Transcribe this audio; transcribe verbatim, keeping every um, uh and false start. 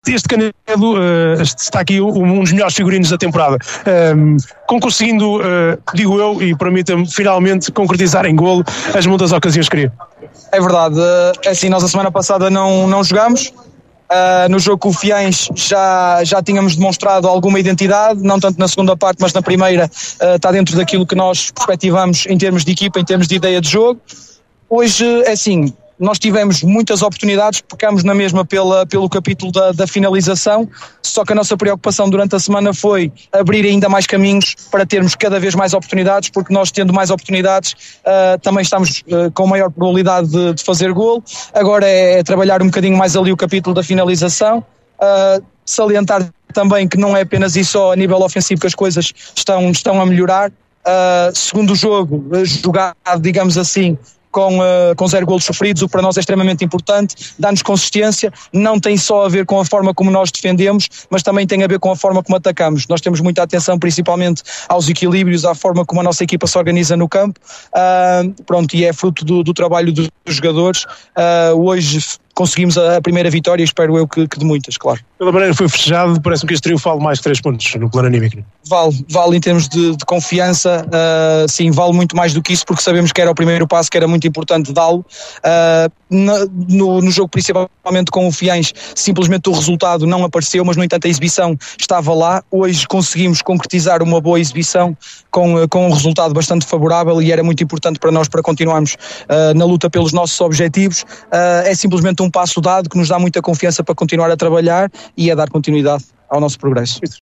este Canedo uh, está aqui um, um dos melhores figurinos da temporada, um, com conseguindo, uh, digo eu, e permita-me finalmente concretizar em golo as muitas ocasiões que queria. É verdade, é assim, nós a semana passada não, não jogámos. Uh, no jogo com o Fiães já, já tínhamos demonstrado alguma identidade, não tanto na segunda parte, mas na primeira uh, está dentro daquilo que nós perspectivamos em termos de equipa, em termos de ideia de jogo. Hoje, é assim, nós tivemos muitas oportunidades, pecamos na mesma pela, pelo capítulo da, da finalização, só que a nossa preocupação durante a semana foi abrir ainda mais caminhos para termos cada vez mais oportunidades, porque nós tendo mais oportunidades uh, também estamos uh, com maior probabilidade de, de fazer golo. Agora é, é trabalhar um bocadinho mais ali o capítulo da finalização, uh, salientar também que não é apenas isso, só a nível ofensivo que as coisas estão, estão a melhorar. Uh, segundo jogo, jogado, digamos assim, Com, uh, com zero golos sofridos, o que para nós é extremamente importante, dá-nos consistência, não tem só a ver com a forma como nós defendemos, mas também tem a ver com a forma como atacamos. Nós temos muita atenção principalmente aos equilíbrios, à forma como a nossa equipa se organiza no campo, uh, pronto, e é fruto do, do trabalho dos jogadores. Uh, hoje conseguimos a primeira vitória, espero eu que, que de muitas, claro. Pela maneira que foi festejado, parece-me que este trio vale mais de três pontos no plano anímico. Vale, vale em termos de, de confiança, uh, sim, vale muito mais do que isso, porque sabemos que era o primeiro passo, que era muito importante dá-lo. Uh, no, no jogo principalmente com o Fiães, simplesmente o resultado não apareceu, mas no entanto a exibição estava lá. Hoje conseguimos concretizar uma boa exibição com, com um resultado bastante favorável e era muito importante para nós para continuarmos uh, na luta pelos nossos objetivos. Uh, é simplesmente um passo dado que nos dá muita confiança para continuar a trabalhar e a dar continuidade ao nosso progresso.